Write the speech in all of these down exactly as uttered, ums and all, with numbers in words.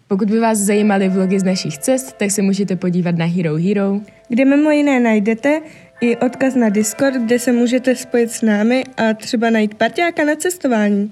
Pokud by vás zajímaly vlogy z našich cest, tak se můžete podívat na Hero Hero, kde mimo jiné najdete i odkaz na Discord, kde se můžete spojit s námi a třeba najít parťáka na cestování.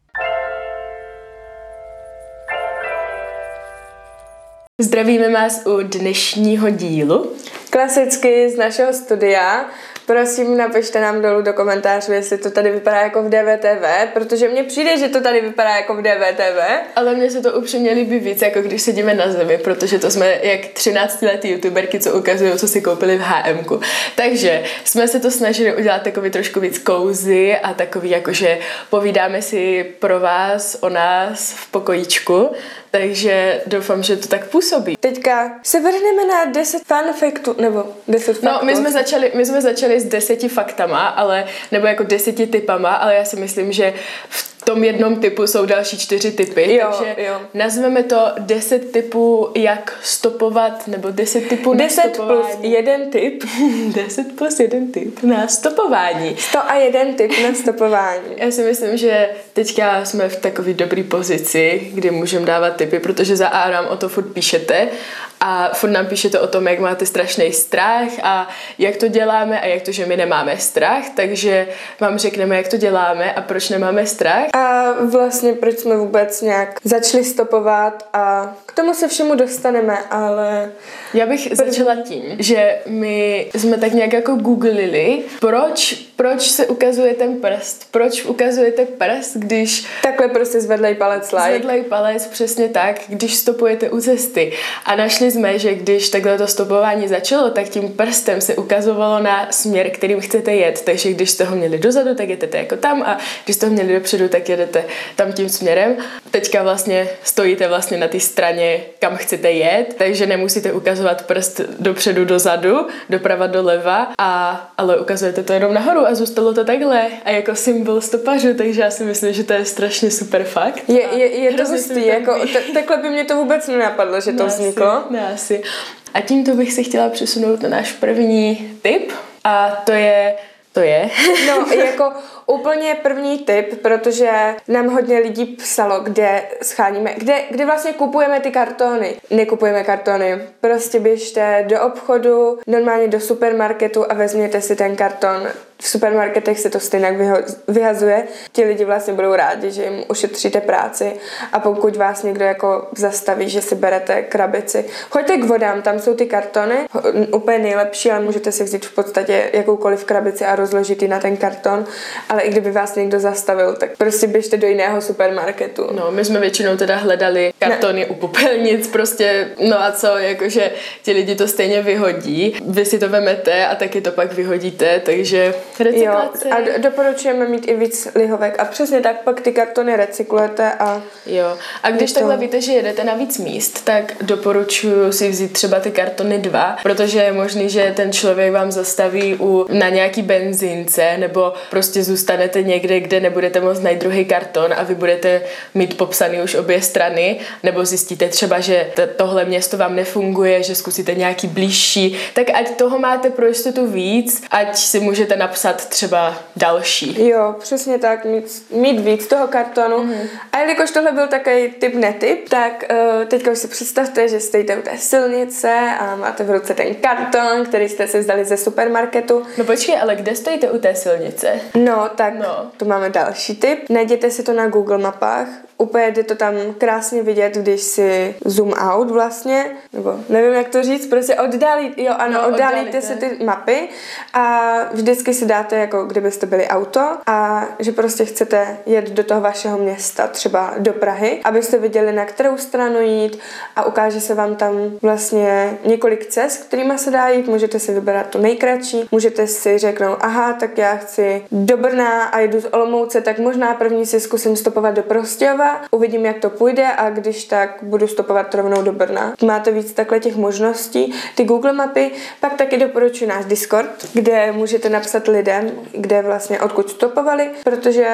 Zdravíme vás u dnešního dílu. Klasicky z našeho studia. Prosím, napište nám dolů do komentářů, jestli to tady vypadá jako v D V T V, protože mně přijde, že to tady vypadá jako v D V T V. Ale mně se to upřímně líbí víc, jako když sedíme na zemi, protože to jsme jak třináctiletý youtuberky, co ukazují, co si koupili v há emku. Takže jsme se to snažili udělat takový trošku víc cozy a takový jakože povídáme si pro vás o nás v pokojíčku. Takže doufám, že to tak působí. Teďka se vrhneme na deset fun faktů, nebo deset faktů. No, my jsme začali, my jsme začali s deseti faktama, ale, nebo jako deseti typama, ale já si myslím, že v tom jednom typu jsou další čtyři typy, jo, takže jo. nazveme to deset typů, jak stopovat, nebo deset typů na deset stopování. plus jeden typ. deset plus jeden typ na stopování. sto a jeden typ na stopování. Já si myslím, že teďka jsme v takové dobré pozici, kdy můžeme dávat tipy, protože za A nám o to furt píšete a furt nám píšete o tom, jak máte strašný strach a jak to děláme a jak to, že my nemáme strach, takže vám řekneme, jak to děláme a proč nemáme strach. A vlastně proč jsme vůbec nějak začali stopovat a k tomu se všemu dostaneme, ale... Já bych začala tím, že my jsme tak nějak jako googlili, proč, proč se ukazuje ten prst, proč ukazujete prst, když... Takhle prostě zvedlej palec like. Zvedlej palec, přesně tak, když stopujete u cesty. A našli jsme, že když takhle to stopování začalo, tak tím prstem se ukazovalo na směr, kterým chcete jet. Takže když jste ho měli dozadu, tak jedete jako tam a když jste ho měli dopředu, tak jedete tam tím směrem. Teďka vlastně stojíte vlastně na té straně, kam chcete jet, takže nemusíte ukazovat prst dopředu, dozadu, doprava, doleva, a, ale ukazujete to jenom nahoru a zůstalo to takhle a jako symbol stopařů, takže já si myslím, že to je strašně super fakt. Je, je, je to hustý, jako t- takhle by mě to vůbec nenapadlo, že to vzniklo. Ne asi. A tímto bych se chtěla přesunout na náš první tip a to je To je. No, jako úplně první tip, protože nám hodně lidí psalo, kde scháníme, kde, kde vlastně kupujeme ty kartony. Nekupujeme kartony, prostě běžte do obchodu, normálně do supermarketu a vezměte si ten karton. V supermarketech se to stejně vyhazuje. Ti lidi vlastně budou rádi, že jim ušetříte práci a pokud vás někdo jako zastaví, že si berete krabici, choďte k vodám, tam jsou ty kartony, úplně nejlepší, ale můžete si vzít v podstatě jakoukoliv krabici a rozložit ji na ten karton, ale i kdyby vás někdo zastavil, tak prostě běžte do jiného supermarketu. No, my jsme většinou teda hledali kartony ne. u popelnic, prostě, no a co, jakože ti lidi to stejně vyhodí, vy si to vemete a taky to pak vyhodíte, takže recyklace. Jo, a doporučujeme mít i víc lihovek a přesně tak pak ty kartony recyklujete a... Jo, a když takhle víte, že jedete na víc míst, tak doporučuji si vzít třeba ty kartony dva, protože je možný, že ten člověk vám zastaví u, na nějaký benzínce, nebo prostě zůstanete někde, kde nebudete moct najít druhý karton a vy budete mít popsaný už obě strany, nebo zjistíte třeba, že t- tohle město vám nefunguje, že zkusíte nějaký blížší, tak ať toho máte pro jistotu víc, ať si můžete napsat třeba další. Jo, přesně tak, mít, mít víc toho kartonu. Mm-hmm. A jelikož tohle byl takový typ netip, tak uh, teďka už si představte, že stojíte u té silnice a máte v ruce ten karton, který jste si vzali ze supermarketu. No počkej, ale kde stojíte u té silnice? No, tak no. tu máme další tip. Najděte si to na Google mapách. Úplně jde to tam krásně vidět, když si zoom out vlastně, nebo nevím, jak to říct, prostě oddálí, jo ano, no, oddálíte si ty mapy a vždycky si dáte, jako kdybyste byli auto a že prostě chcete jet do toho vašeho města, třeba do Prahy, abyste viděli, na kterou stranu jít a ukáže se vám tam vlastně několik cest, kterýma se dá jít, můžete si vybrat tu nejkratší, můžete si řeknout, aha, tak já chci do Brna a jdu z Olomouce, tak možná první si zkusím stopovat do Prostějova, uvidím, jak to půjde a když tak budu stopovat rovnou do Brna. Máte víc takhle těch možností. Ty Google mapy, pak taky doporučuji náš Discord, kde můžete napsat lidem, kde vlastně odkud stopovali, protože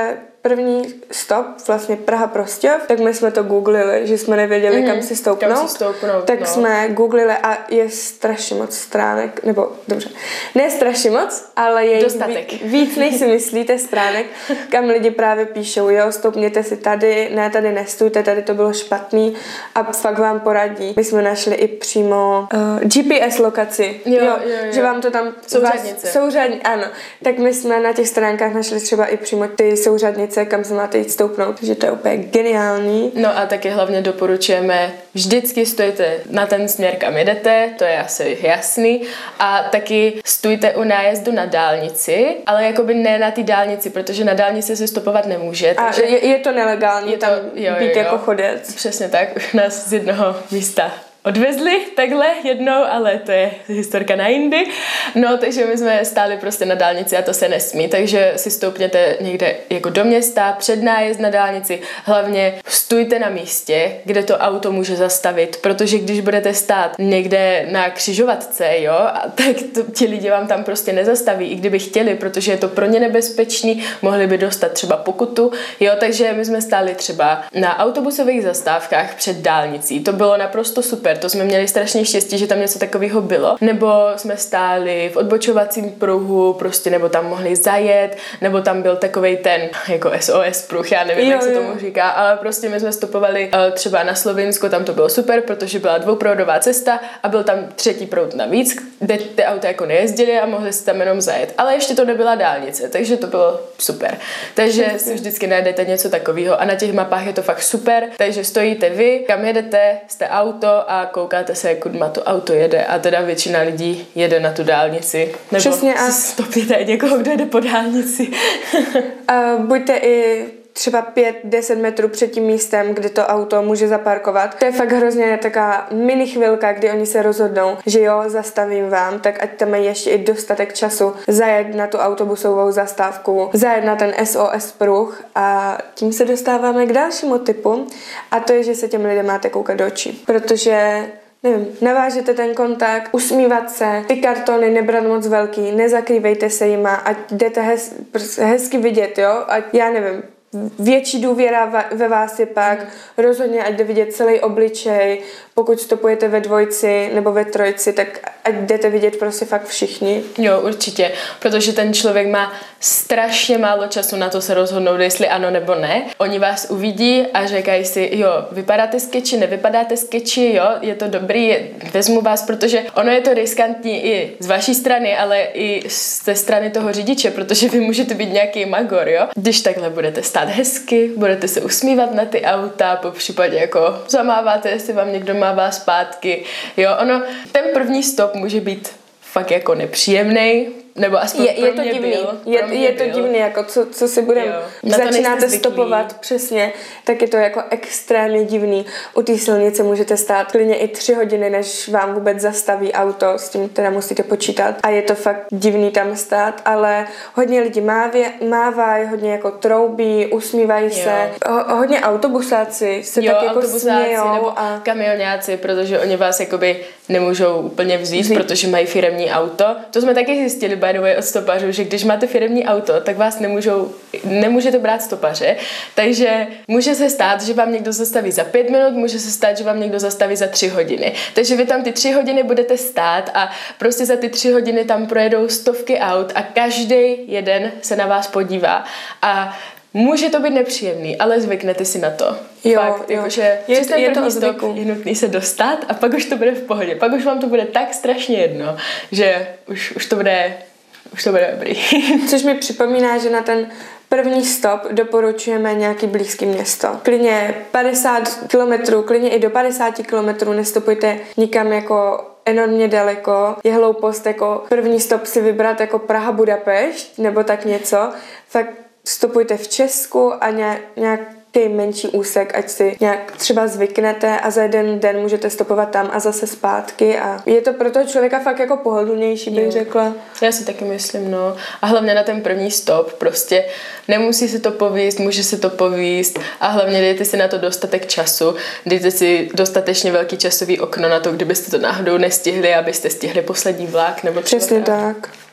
první stop, vlastně Praha Prostějov, tak my jsme to googlili, že jsme nevěděli, mm, kam si stoupnout. Kam si stoupnout, tak no. jsme googlili a je strašně moc stránek, nebo dobře, ne strašně moc, ale je dostatek. Víc, víc než si myslíte stránek, kam lidi právě píšou, jo, stoupněte si tady, ne, tady nestůjte, tady to bylo špatný a fakt vám poradí. My jsme našli i přímo uh, G P S lokaci, jo, jo, jo, jo. že vám to tam souřadnice. Vás, souřadni, ano. Tak my jsme na těch stránkách našli třeba i přímo ty souřadnice, kam se máte jít stoupnout, takže to je úplně geniální. No a taky hlavně doporučujeme, vždycky stojte na ten směr, kam jedete, to je asi jasný, a taky stůjte u nájezdu na dálnici, ale jakoby ne na té dálnici, protože na dálnici se stopovat nemůže. Takže a je, je to nelegální je to, tam jo, být jo, jo. jako chodec. Přesně tak, už nás z jednoho místa odvezli takhle jednou, ale to je historka na jindy. No, takže my jsme stáli prostě na dálnici a to se nesmí, takže si stoupněte někde jako do města, před nájezd na dálnici, hlavně stůjte na místě, kde to auto může zastavit, protože když budete stát někde na křižovatce, jo, a tak to, ti lidi vám tam prostě nezastaví, i kdyby chtěli, protože je to pro ně nebezpečný, mohli by dostat třeba pokutu, jo, takže my jsme stáli třeba na autobusových zastávkách před dálnicí, to bylo naprosto super. To jsme měli strašně štěstí, že tam něco takového bylo. Nebo jsme stáli v odbočovacím pruhu, prostě, nebo tam mohli zajet, nebo tam byl takovej ten jako S O S pruh, já nevím, jo, jak se tomu jo. říká, ale prostě my jsme stopovali uh, třeba na Slovinsku, tam to bylo super, protože byla dvouproudová cesta a byl tam třetí proud navíc, kde ty auta jako nejezdily a mohli si tam jenom zajet. Ale ještě to nebyla dálnice, takže to bylo super. Takže si vždycky najdete něco takového a na těch mapách je to fakt super, takže stojíte vy, kam jedete, jste auto a koukáte se, jak má to auto jede a teda většina lidí jede na tu dálnici. Nebo přesně a si stopněte někoho, kdo jede po dálnici. uh, buďte i třeba pět deset metrů před tím místem, kde to auto může zaparkovat. To je fakt hrozně taková mini chvilka, kdy oni se rozhodnou, že jo, zastavím vám, tak ať tam mají ještě i dostatek času zajet na tu autobusovou zastávku, zajet na ten S O S pruh a tím se dostáváme k dalšímu typu a to je, že se těm lidem máte koukat do očí, protože nevím, navážete ten kontakt, usmívat se, ty kartony nebrat moc velký, nezakrývejte se jima, ať jdete hez, hezky vidět, jo, ať já nevím, větší důvěra ve vás je pak, mm. rozhodně ať jde vidět celý obličej, pokud stopujete ve dvojci nebo ve trojci, tak ať jdete vidět prostě fakt všichni. Jo, určitě, protože ten člověk má strašně málo času na to se rozhodnout, jestli ano nebo ne. Oni vás uvidí a říkají si, jo, vypadáte sketchy, nevypadáte sketchy, jo, je to dobrý, je, vezmu vás, protože ono je to riskantní i z vaší strany, ale i ze strany toho řidiče, protože vy můžete být nějaký magor, jo. Když takhle budete stát hezky, budete se usmívat na ty auta, po případě jako zamáváte, jestli vám někdo mává zpátky, jo, ono, ten první stop může být fakt jako nepříjemnej, nebo aspoň je, pro je to mě divný. byl. Je, pro mě je to byl. divný, jako co, co si budeme, začínáte stopovat, přesně, tak je to jako extrémně divný. U té silnice můžete stát klidně i tři hodiny, než vám vůbec zastaví auto, s tím teda musíte počítat a je to fakt divný tam stát, ale hodně lidí mávě, mávají, hodně jako troubí, usmívají se, Ho, hodně autobusáci se jo, tak jako smějou nebo a kamionáci, protože oni vás jakoby nemůžou úplně vzít, vzít, protože mají firemní auto. To jsme taky zjistili, by the way, od stopařů, že když máte firemní auto, tak vás nemůžou, nemůžete brát stopaře, takže může se stát, že vám někdo zastaví za pět minut, může se stát, že vám někdo zastaví za tři hodiny. Takže vy tam ty tři hodiny budete stát a prostě za ty tři hodiny tam projedou stovky aut a každý jeden se na vás podívá a může to být nepříjemný, ale zvyknete si na to. Jo, Fakt, jo. Jakože Je, ten je první to stop je nutný se dostat a pak už to bude v pohodě. Pak už vám to bude tak strašně jedno, že už, už to bude už to bude dobrý. Což mi připomíná, že na ten první stop doporučujeme nějaký blízký město. Klidně padesát kilometrů, klidně i do padesáti kilometrů, nestopujte nikam jako enormně daleko. Je hloupost jako první stop si vybrat jako Praha, Budapešť nebo tak něco. Fakt stopujte v Česku a nějak, nějak menší úsek, ať si nějak třeba zvyknete a za jeden den můžete stopovat tam a zase zpátky a je to pro toho člověka fakt jako pohodlnější, bych jo. řekla. Já si taky myslím, no. A hlavně na ten první stop prostě nemusí se to povíst, může se to povíst a hlavně dejte si na to dostatek času, dejte si dostatečně velký časový okno na to, kdybyste to náhodou nestihli, abyste stihli poslední vlak nebo třeba přesně tak.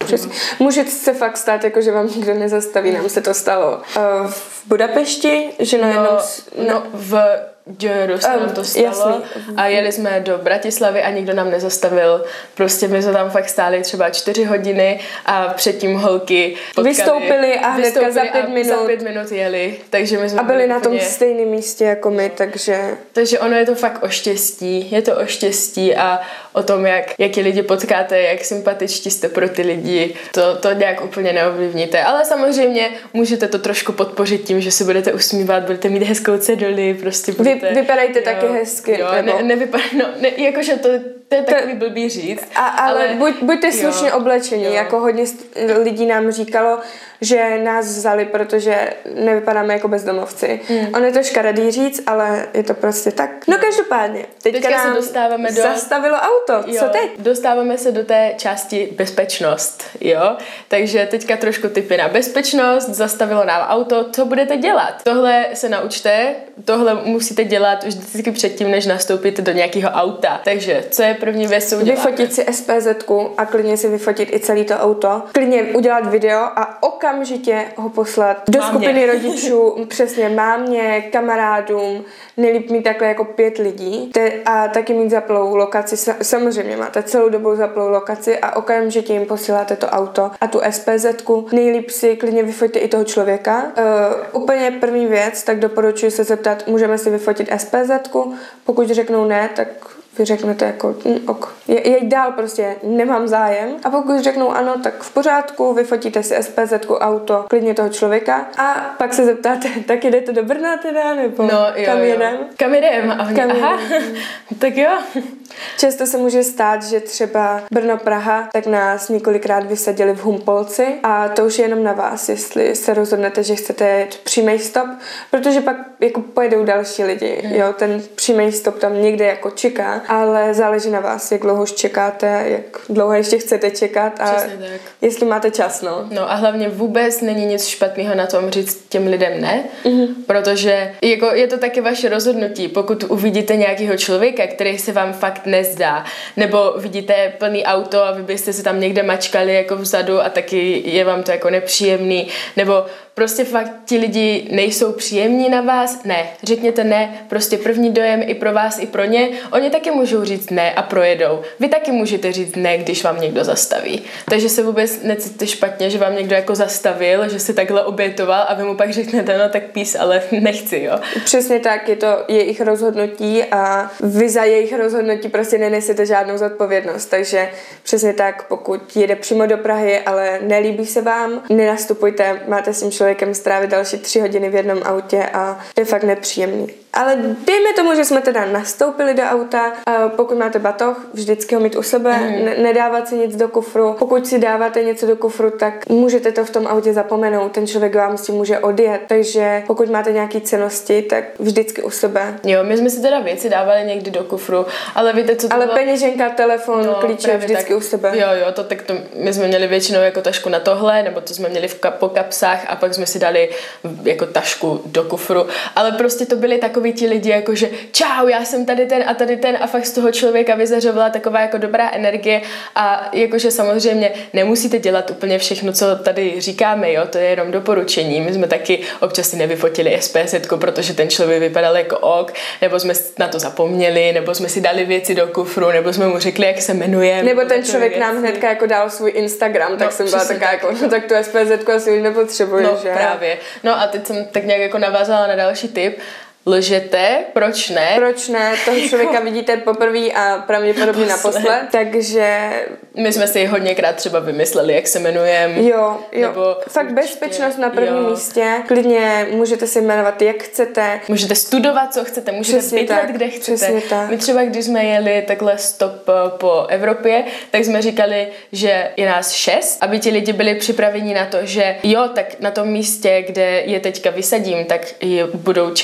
Přesně. Může se fakt stát, jako, že vám nikdo nezastaví, nám se to stalo. Uh, v Budapešti, že na no, jednom... No, v Győrű se nám to stalo jasný. a jeli jsme do Bratislavy a nikdo nám nezastavil. Prostě my jsme tam fakt stáli třeba čtyři hodiny a předtím holky potkali, vystoupili a hnedka za pět a minut. za pět minut jeli. Takže my jsme a byli na tom úplně... stejném místě jako my, takže... Takže ono je to fakt o štěstí. Je to o štěstí a o tom, jak, jaký lidi potkáte, jak sympatičtí jste pro ty lidi. To, to nějak úplně neovlivníte. Ale samozřejmě můžete to trošku podpořit tím, že se budete usmívat, budete mít hezkou ceduli, prostě budete... Vy, vypadajte jo, taky hezky. Jo, nebo... ne, nevypadá, no, ne, jakože to, to je takový to, blbý říct. A, ale, ale buď, buďte slušně oblečení, jo. Jako hodně lidí nám říkalo, že nás vzali, protože nevypadáme jako bezdomovci. Hmm. On je to škaredý říct, ale je to prostě tak. No každopádně, teďka, teďka nám se dostáváme do... zastavilo auto. Jo, co teď? Dostáváme se do té části bezpečnost, jo. Takže teďka trošku tipy na bezpečnost, zastavilo nám auto, co budete dělat? Tohle se naučte, tohle musíte dělat už vždycky předtím, než nastoupíte do nějakého auta. Takže co je první věc, co uděláte? Vyfotit si es pé zetku a klidně si vyfotit i celý to auto. Klidně udělat video a okamžitě ho poslat do mámě. Skupiny rodičů, přesně mámě, kamarádům, nejlíp mít takhle jako pět lidí a taky mít zaplou lokaci, samozřejmě máte celou dobu zaplou lokaci a okamžitě jim posíláte to auto a tu es pé zetku. Nejlíp si klidně vyfoťte i toho člověka. Uh, úplně první věc, tak doporučuji se zeptat, můžeme si vyfotit es pé zetku, pokud řeknou ne, tak vy řeknete jako hm, ok. Je, je dál prostě, nemám zájem. A pokud řeknou ano, tak v pořádku, vyfotíte si es pé zetku, auto, klidně toho člověka a pak se zeptáte, tak jdete do Brna teda, nebo no, jo, kam jedem? Jo. Kam jedem? A oni, kam aha, tak jo. Často se může stát, že třeba Brno-Praha, tak nás několikrát vysadili v Humpolci a to už je jenom na vás, jestli se rozhodnete, že chcete jet přímý stop, protože pak jako pojedou další lidi, hmm. jo, ten přímý stop tam někde jako čeká, ale záleží na vás, jak dlouho už čekáte, jak dlouho ještě chcete čekat a jestli máte čas, no. No a hlavně vůbec není nic špatného na tom říct těm lidem ne, mm-hmm. protože jako je to taky vaše rozhodnutí, pokud uvidíte nějakého člověka, který se vám fakt nezdá, nebo vidíte plný auto a vy byste se tam někde mačkali jako vzadu a taky je vám to jako nepříjemný, nebo prostě fakt ti lidi nejsou příjemní na vás, ne, řekněte ne, prostě první dojem i pro vás, i pro ně, oni taky můžou říct ne a projedou. Vy taky můžete říct ne, když vám někdo zastaví. Takže se vůbec necítíte špatně, že vám někdo jako zastavil, že se takhle obětoval a vy mu pak řeknete, no tak pís, ale nechci, jo. Přesně tak, je to jejich rozhodnutí a vy za jejich rozhodnutí prostě nenesete žádnou zodpovědnost, takže přesně tak, pokud jede přímo do Prahy, ale nelíbí se vám, nenastupujte, máte s tím člověkem strávit další tři hodiny v jednom autě a je fakt nepříjemný. Ale dejme tomu, že jsme teda nastoupili do auta, pokud máte batoh, vždycky ho mít u sebe, mm. ne- nedávat si nic do kufru. Pokud si dáváte něco do kufru, tak můžete to v tom autě zapomenout, ten člověk vám s tím může odjet, takže pokud máte nějaké cennosti, tak vždycky u sebe. Jo, my jsme si teda věci dávali někdy do kufru, ale víte, co to Ale bylo? peněženka, telefon, no, klíče vždycky tak, u sebe. Jo, jo, to tak to my jsme měli většinou jako tašku na tohle, nebo to jsme měli v kap, po kapsách a pak jsme si dali jako tašku do kufru, ale prostě to byli takoví ti lidi, jako že čau, já jsem tady ten a tady ten a fakt z toho člověka vyzařovala taková jako dobrá energie a jakože samozřejmě nemusíte dělat úplně všechno, co tady říkáme, jo, to je jenom doporučení. My jsme taky občas si nevyfotili es pé zetku, protože ten člověk vypadal jako ok, nebo jsme na to zapomněli, nebo jsme si dali věci do kufru, nebo jsme mu řekli, jak se jmenujeme. Nebo ten člověk věci. Nám hnedka jako dal svůj Instagram, tak no, jsem byla taká jako, no tak tu es pé zetku asi už nepotřebuji, no, že? právě. No a teď jsem tak nějak jako navázala na další tip. Lžete, proč ne? Proč ne? Toho člověka vidíte poprvé a pravděpodobně naposled, takže... My jsme si hodněkrát třeba vymysleli, jak se jmenujeme. Jo, jo. Nebo fakt určitě, bezpečnost na prvním jo. místě. Klidně můžete si jmenovat, jak chcete. Můžete studovat, co chcete, můžete přesně bydlet, tak, kde chcete. Přesně tak. My třeba, když jsme jeli takhle stop po Evropě, tak jsme říkali, že je nás šest, aby ti lidi byli připraveni na to, že jo, tak na tom místě, kde je teďka vysadím, tak je budou čekat jako čtyři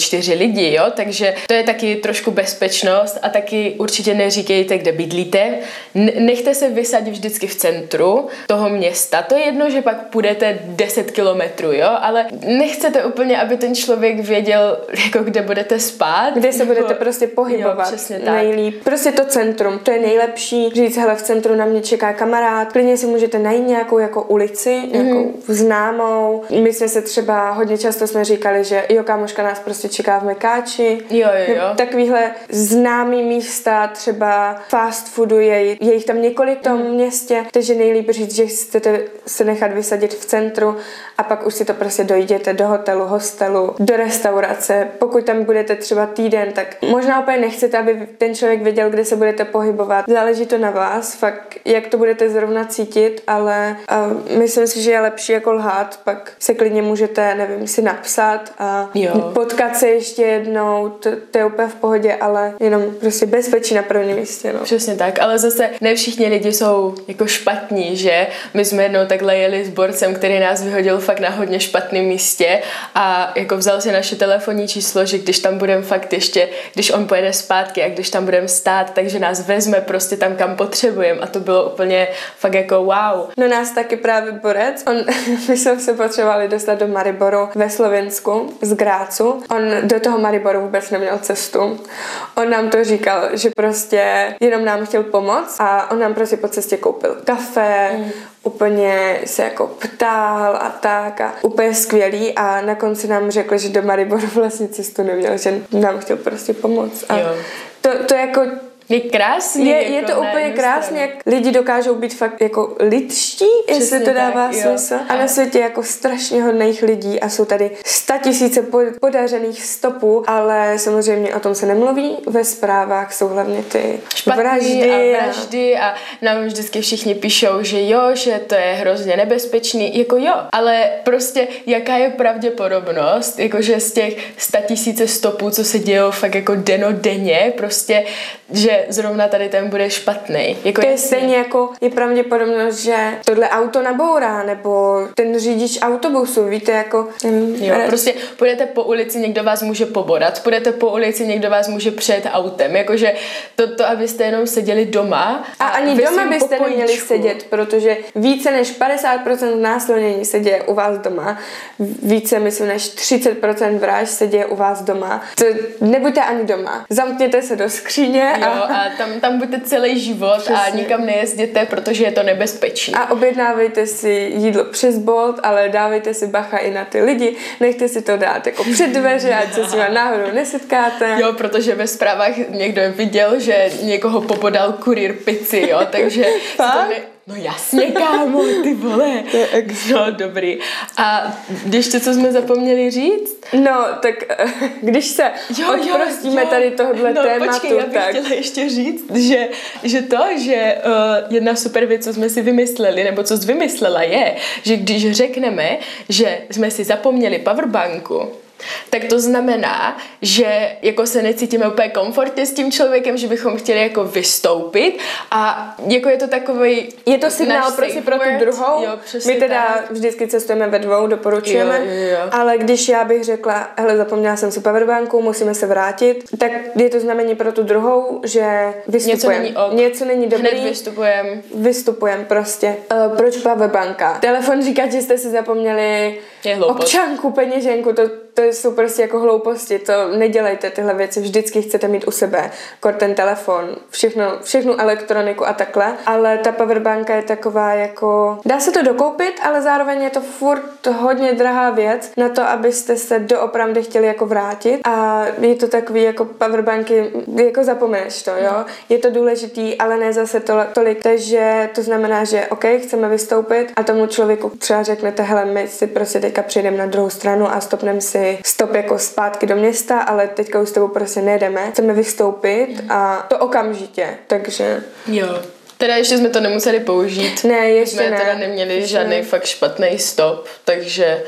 čtyři lidi, jo, takže to je taky trošku bezpečnost a taky určitě neříkejte, kde bydlíte. Nechte se vysadit vždycky v centru toho města. To je jedno, že pak půjdete deset kilometrů, jo, ale nechcete úplně, aby ten člověk věděl, jako kde budete spát. Kde se budete prostě pohybovat. Jo, přesně tak. Nejlíp. Prostě to centrum, to je nejlepší. Říct, hele, v centru na mě čeká kamarád. Klidně si můžete najít nějakou jako ulici, nějakou mm. známou. My jsme se třeba hodně často jsme říkali, že jo, kámoška nás prostě čeká v Mekáči. Jo, jo, jo. Takovýhle známý místa, třeba fast foodu, je, je jich tam několik v tom mm. městě, takže nejlíp říct, že chcete se nechat vysadit v centru a pak už si to prostě dojděte do hotelu, hostelu, do restaurace. Pokud tam budete třeba týden, tak možná úplně nechcete, aby ten člověk věděl, kde se budete pohybovat. Záleží to na vás, fakt, jak to budete zrovna cítit, ale uh, myslím si, že je lepší jako lhát, pak se klidně můžete, nevím, si napsat a jo. potkat se ještě jednou, to, to je úplně v pohodě, ale jenom prostě bezpečí na prvním místě. No. Přesně tak, ale zase ne všichni lidi jsou jako špatní, že? My jsme jednou takhle jeli s borcem, který nás vyhodil fakt na hodně špatném místě a jako vzal si naše telefonní číslo, že když tam budeme fakt ještě, když on pojede zpátky a když tam budeme stát, takže nás vezme prostě tam, kam potřebujeme a to bylo úplně fakt jako wow. No nás taky právě borec, on, my jsme se potřebovali dostat do Mariboru ve Slovinsku z Grácu, on do toho Mariboru vůbec neměl cestu, on nám to říkal, že prostě jenom nám chtěl pomoct a on nám prostě po cestě koupil kafe, mm. úplně se jako ptal a tak a úplně skvělý a na konci nám řekl, že do Mariboru vlastně cestu neměl, že nám chtěl prostě pomoct a jo. to, to jako je krásný. Je, je to úplně krásně, jak lidi dokážou být fakt jako lidští, Přesně jestli to dává tak, smysl. A na světě jako strašně hodných lidí a jsou tady statisíce podařených stopů, ale samozřejmě o tom se nemluví. Ve zprávách jsou hlavně ty špatný vraždy. A vraždy a nám vždycky všichni píšou, že jo, že to je hrozně nebezpečný. Jako jo, ale prostě jaká je pravděpodobnost, jakože z těch statisíce stopů, co se dějou fakt jako denodenně, prostě, že zrovna tady ten bude špatný. Jako to je stejně jako je pravděpodobnost, že tohle auto nabourá, nebo ten řidič autobusu, víte, jako... Ten jo, prostě půjdete po ulici, někdo vás může pobodat, půjdete po ulici, někdo vás může přejet autem, jakože to, to abyste jenom seděli doma. A, a ani doma byste pokojíčku. Neměli sedět, protože více než padesát procent násilnění se děje u vás doma, více, myslím, než třicet procent vražd se děje u vás doma. To nebuďte ani doma. Zamkněte se do skříně jo, a, a tam, tam buďte celý život. Přesně. A nikam nejezděte, protože je to nebezpečné. A objednávejte si jídlo přes Bolt, ale dávejte si bacha i na ty lidi. Nechte si to dát jako před dveře, ať se s nimi náhodou nesetkáte. Jo, protože ve zprávách někdo viděl, že někoho pobodal kurýr pici, jo, takže to ne... No jasně, kámo, ty vole. To je ex. No, dobrý. A ještě co jsme zapomněli říct? No, tak když se jo, odprostíme jo, jo. tady tohle no, tématu, počkej, já bych tak... chtěla ještě říct, že, že to, že uh, jedna super věc, co jsme si vymysleli, nebo co jsi vymyslela, je, že když řekneme, že jsme si zapomněli powerbanku, tak to znamená, že jako se necítíme úplně komfortně s tím člověkem, že bychom chtěli jako vystoupit a jako je to takový je to signál prostě pro tu druhou. Jo, my teda tak. Vždycky cestujeme ve dvou, doporučujeme, jo, jo, jo. Ale když já bych řekla, hele, zapomněla jsem si powerbanku, musíme se vrátit, tak je to znamení pro tu druhou, že vystupujeme. Něco není ok. Něco není dobrý. Hned vystupujeme. Vystupujeme prostě. Uh, proč powerbanka? Telefon říká, že jste si zapomněli občanku, peněženku, to To jsou prostě jako hlouposti, to nedělejte tyhle věci, vždycky chcete mít u sebe kor ten telefon, všechno, všechnu elektroniku a takhle, ale ta powerbanka je taková jako, dá se to dokoupit, ale zároveň je to furt hodně drahá věc na to, abyste se doopravdy chtěli jako vrátit a je to takový jako powerbanky, jako zapomeneš to, jo, je to důležitý, ale ne zase to, tolik, takže to znamená, že ok, chceme vystoupit a tomu člověku třeba řeknete, hele, my si prostě teďka přijdeme na druhou stranu a stopneme si stop jako zpátky do města, ale teďka už s tebou prostě nejedeme. Chceme vystoupit a to okamžitě, takže... Jo. Teda ještě jsme to nemuseli použít. Ne, ještě jsme ne. teda neměli ještě žádný ne. fakt špatný stop, takže jsme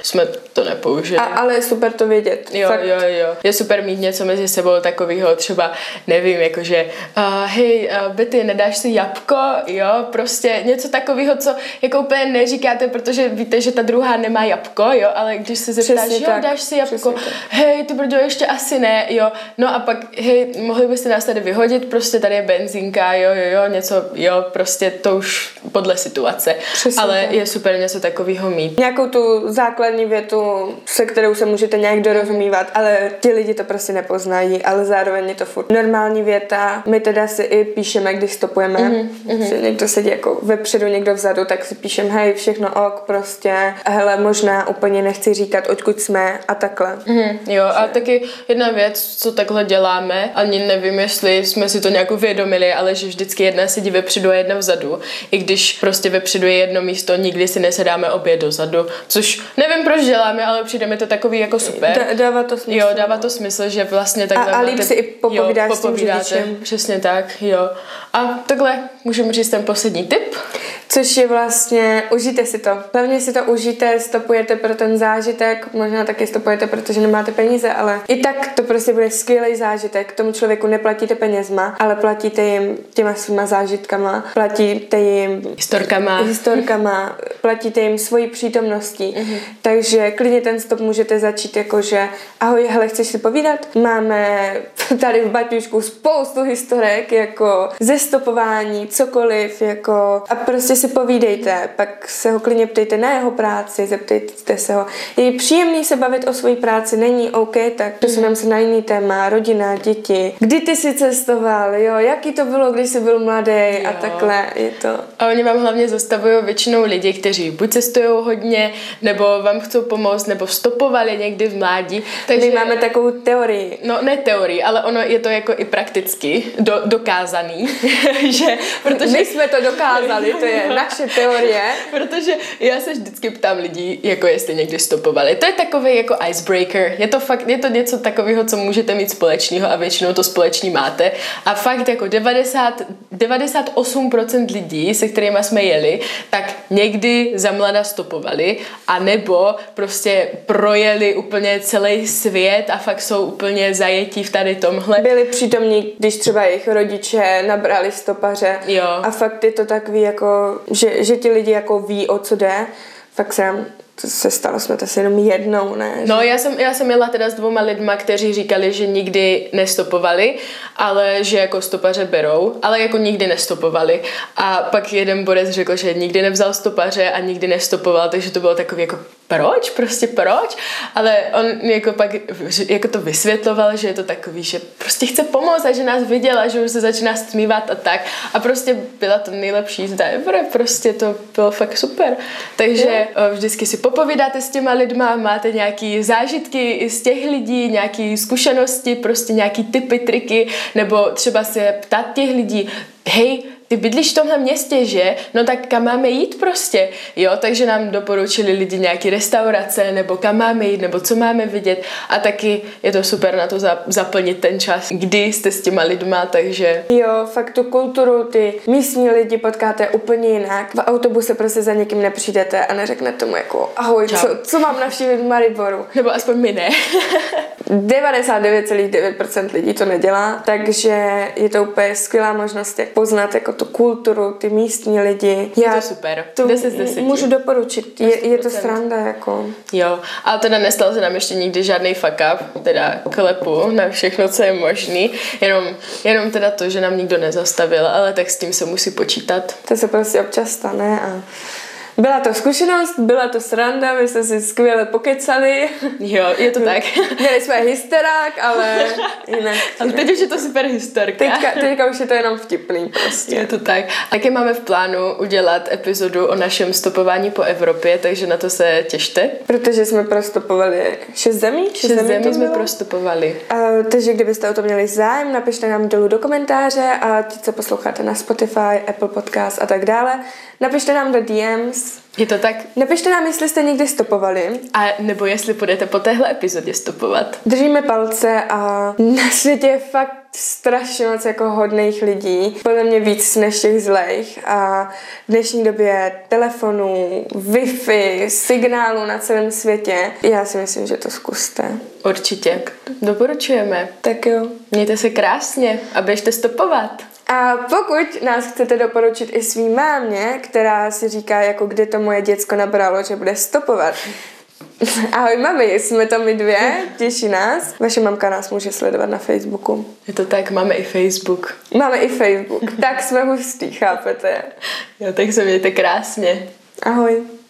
to nepoužije. A, ale je super to vědět. Jo, Fakt. jo, jo. Je super mít něco mezi sebou takového třeba, nevím, jakože uh, hej, uh, Betty, nedáš si jabko, jo, prostě něco takového, co jako úplně neříkáte, protože víte, že ta druhá nemá jabko, jo, ale když se zeptáš, Přesně jo, tak. dáš si jabko, Přesně tak. hej, ty brďo, ještě asi ne, jo, no a pak, hej, mohli byste nás tady vyhodit, prostě tady je benzínka, jo, jo, jo, něco, jo, prostě to už podle situace. Přesně ale tak. je super něco takového mít. Nějakou tu základní větu, se kterou se můžete nějak dorozumívat, ale ti lidi to prostě nepoznají, ale zároveň je to furt normální věta. My teda si i píšeme, když stopujeme, mm-hmm. že někdo sedí jako vepředu, někdo vzadu, tak si píšem, hej, všechno ok, prostě, hele, možná úplně nechci říkat, odkud jsme a takhle. Mm, jo, a taky jedna věc, co takhle děláme, ani nevím, jestli jsme si to nějak uvědomili, ale že vždycky jedna sedí vepředu a jedna vzadu. I když prostě vepředu je jedno místo, nikdy si nesedáme obě dozadu, což nevím, proč děláme, ale přijde mi to takový jako super. D- dává to smysl. Jo, dává to smysl, že vlastně takhle A, a líp máte, si i popovídáš jo, s tím popovídáte, řidičem. přesně tak, jo. A takhle můžeme říct ten poslední tip. Což je vlastně, užijte si to. Hlavně si to užijte, stopujete pro ten zážitek, možná taky stopujete, protože nemáte peníze, ale i tak to prostě bude skvělý zážitek. Tomu člověku neplatíte penězma, ale platíte jim těma svýma zážitkama, platíte jim Historkama. historkama, platíte jim svojí přítomností. Mhm. Takže klidně ten stop můžete začít jako, že ahoj, hele, chceš si povídat? Máme tady v Baťušku spoustu historek, jako ze stopování, cokoliv, jako a prostě si povídejte, pak se ho klidně ptejte na jeho práci, zeptejte se ho. Je příjemný se bavit o své práci, není OK, tak posuneme se na jiný téma, rodina, děti. Kdy ty jsi cestoval, jo, jaký to bylo, když jsi byl mladý a takhle je to. A oni vám hlavně zastavují většinou lidi, kteří buď cestují hodně, nebo vám chcou pomoct, nebo stopovali někdy v mládí. Takže My máme takovou teorii. No, ne teorii, ale ono je to jako i prakticky do, dokázaný, že, protože... My jsme to dokázali, to je naše teorie. Protože já se vždycky ptám lidí, jako jestli někdy stopovali. To je takový jako icebreaker. Je to fakt, je to něco takového, co můžete mít společného a většinou to společný máte. A fakt jako devadesát, devadesát osm procent lidí, se kterými jsme jeli, tak někdy za mlada stopovali, a nebo prostě projeli úplně celý svět a fakt jsou úplně zajetí v tady tomhle. Byli přítomní, když třeba jejich rodiče nabrali stopaře. Jo. A fakt je to takový jako, že, že ti lidi jako ví, o co jde. Fakt se nám to se stalo snad asi jenom jednou, ne? No, já jsem, já jsem jela teda s dvouma lidma, kteří říkali, že nikdy nestopovali, ale že jako stopaře berou, ale jako nikdy nestopovali. A pak jeden borec řekl, že nikdy nevzal stopaře a nikdy nestopoval, takže to bylo takový jako proč? Prostě proč? Ale on jako pak jako to vysvětloval, že je to takový, že prostě chce pomoct a že nás viděla, že už se začíná stmívat a tak. A prostě byla to nejlepší jízda ever, prostě to bylo fakt super. Takže jo. Vždycky si popovídáte s těma lidma, máte nějaký zážitky i z těch lidí, nějaký zkušenosti, prostě nějaký tipy, triky, nebo třeba se ptát těch lidí, hej, ty bydlíš v tomhle městě, že? No tak kam máme jít prostě, jo? Takže nám doporučili lidi nějaký restaurace, nebo kam máme jít, nebo co máme vidět. A taky je to super na to zaplnit ten čas, kdy jste s těma lidma, takže... Jo, fakt tu kulturu, ty místní lidi potkáte úplně jinak. V autobuse prostě za někým nepřijdete a neřeknete tomu jako ahoj, co, co mám navštívit v Mariboru. Nebo aspoň my ne. devadesát devět celá devět procent lidí to nedělá, takže je to úplně skvělá možnost, jak poznat jako tu kulturu, ty místní lidi. Já je to super. To deset z deseti. Můžu doporučit. Je, je to sranda jako. Jo, ale teda nestal se nám ještě nikdy žádný fuck up, teda klepu na všechno, co je možný. Jenom, jenom teda to, že nám nikdo nezastavil, ale tak s tím se musí počítat. To se prostě občas stane a byla to zkušenost, byla to sranda, my jsme si skvěle pokecali. Jo, je to tak. Měli jsme hysterák, ale jinak. Ale teď už je to super historka. Teďka, teďka už je to jenom vtipný prostě. Je to tak. Taky máme v plánu udělat epizodu o našem stopování po Evropě, takže na to se těšte. Protože jsme prostopovali šest zemí. Šest, šest zemí, zemí jsme prostopovali. A, takže kdybyste o to měli zájem, napište nám dolů do komentáře a ti, co posloucháte na Spotify, Apple Podcast a tak dále, napište nám do D Ms. Je to tak? Napište nám, jestli jste někdy stopovali. A nebo jestli půjdete po téhle epizodě stopovat. Držíme palce a na světě je fakt strašně moc jako hodných lidí, podle mě víc než těch zlejch a v dnešní době telefonů, Wi-Fi, signálů na celém světě, já si myslím, že to zkuste. Určitě. Doporučujeme. Tak jo. Mějte se krásně a běžte stopovat. A pokud nás chcete doporučit i svý mámě, která si říká, jako kdy to moje děcko nabralo, že bude stopovat. Ahoj mami, jsme to my dvě, těší nás. Vaše mamka nás může sledovat na Facebooku. Je to tak, máme i Facebook. Máme i Facebook, tak jsme hustý, chápete? Jo, tak se mějte krásně. Ahoj.